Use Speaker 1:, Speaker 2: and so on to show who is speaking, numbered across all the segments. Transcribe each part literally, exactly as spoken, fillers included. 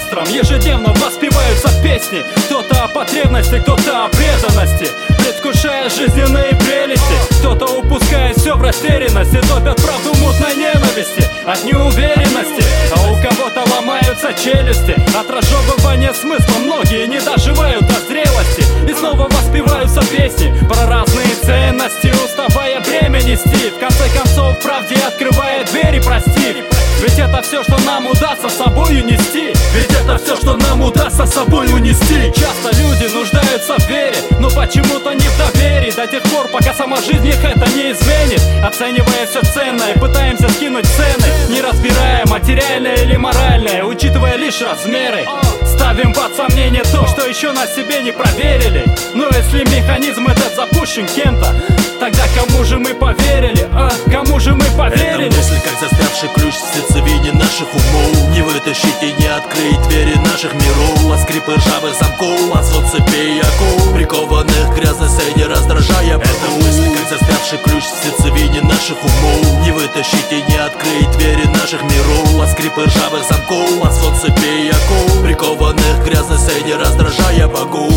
Speaker 1: монстром ежедневно воспеваются песни. Кто-то о потребности, кто-то о преданности, предвкушая жизненные прелести. Кто-то упускает все в растерянности, топят правду мутной ненависти от неуверенности. А у кого-то ломаются челюсти от разжевывания смысла. Многие не доживают до зрелости и снова воспеваются песни про разные ценности, уставая бремя нести. В конце концов правде открывая двери, прости. Ведь это все, что нам удастся с собой унести. Ведь это все, что нам удастся с собой унести. Часто люди нуждаются в вере, но почему-то не в доверии. До тех пор, пока сама жизнь их это не изменит. Оценивая все ценное, пытаемся скинуть цены, не разбирая материальное или моральное, учитывая лишь размеры. Ставим под сомнение то, что еще на себе не проверили. Но если механизм этот запущен кем-то, тогда кому же мы поверили? А кому же мы поверили?
Speaker 2: Эта мысль, как застрявший ключ в сердцевине наших умов. Не вытащить и не открыть двери наших миров. От скрипы ржавых замков, от свод цепей и оков, прикованных к грязной сцене, раздражая богов. Эта мысль, как застрявший ключ в сердцевине наших умов. Не вытащить и не открыть двери наших миров. От скрипы ржавых замков, от свод цепей и оков, прикованных к грязной сцене, раздражая богов.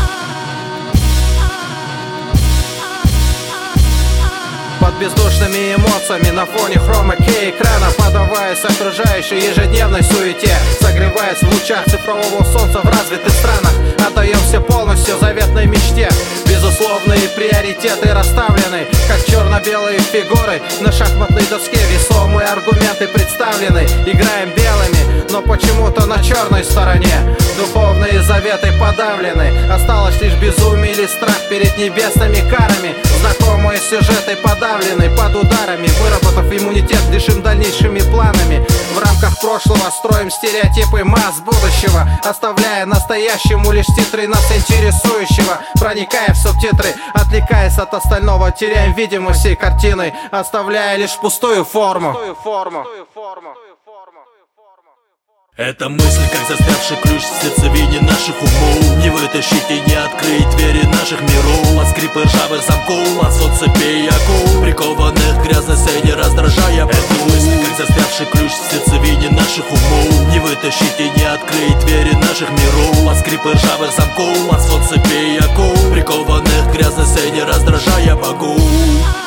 Speaker 3: Под бездушными эмоциями на фоне хрома кей экрана, подаваясь окружающей ежедневной суете, согреваясь в лучах цифрового солнца в развитых странах, отдаемся полностью заветной мечте. Безусловные приоритеты расставлены, как черно-белые фигуры на шахматной доске. Весомые аргументы представлены, играем белыми, но почему-то на черной стороне. Духовные заветы подавлены, осталось лишь безумие или страх перед небесными карами. Знакомые сюжеты подавлены под ударами, выработав иммунитет, дышим дальнейшими планами. В рамках прошлого строим стереотипы масс будущего, оставляя настоящему лишь титры нас интересующего. Проникая в субтитры, отвлекаясь от остального, теряем видимость всей картины, оставляя лишь пустую форму.
Speaker 2: Эта мысль, как застрявший ключ в сердцевине наших умов. Не вытащить и не открыть двери наших миров. От скрипы ржавых замков, от свод цепей и оков, прикованных к грязной сцене, раздражая богов. Эта мысль, как застрявший ключ в сердцевине наших умов. Не вытащить и не открыть двери наших миров. От скрипы ржавых замков, от свод цепей и оков, прикованных к грязной сцене, раздражая богов.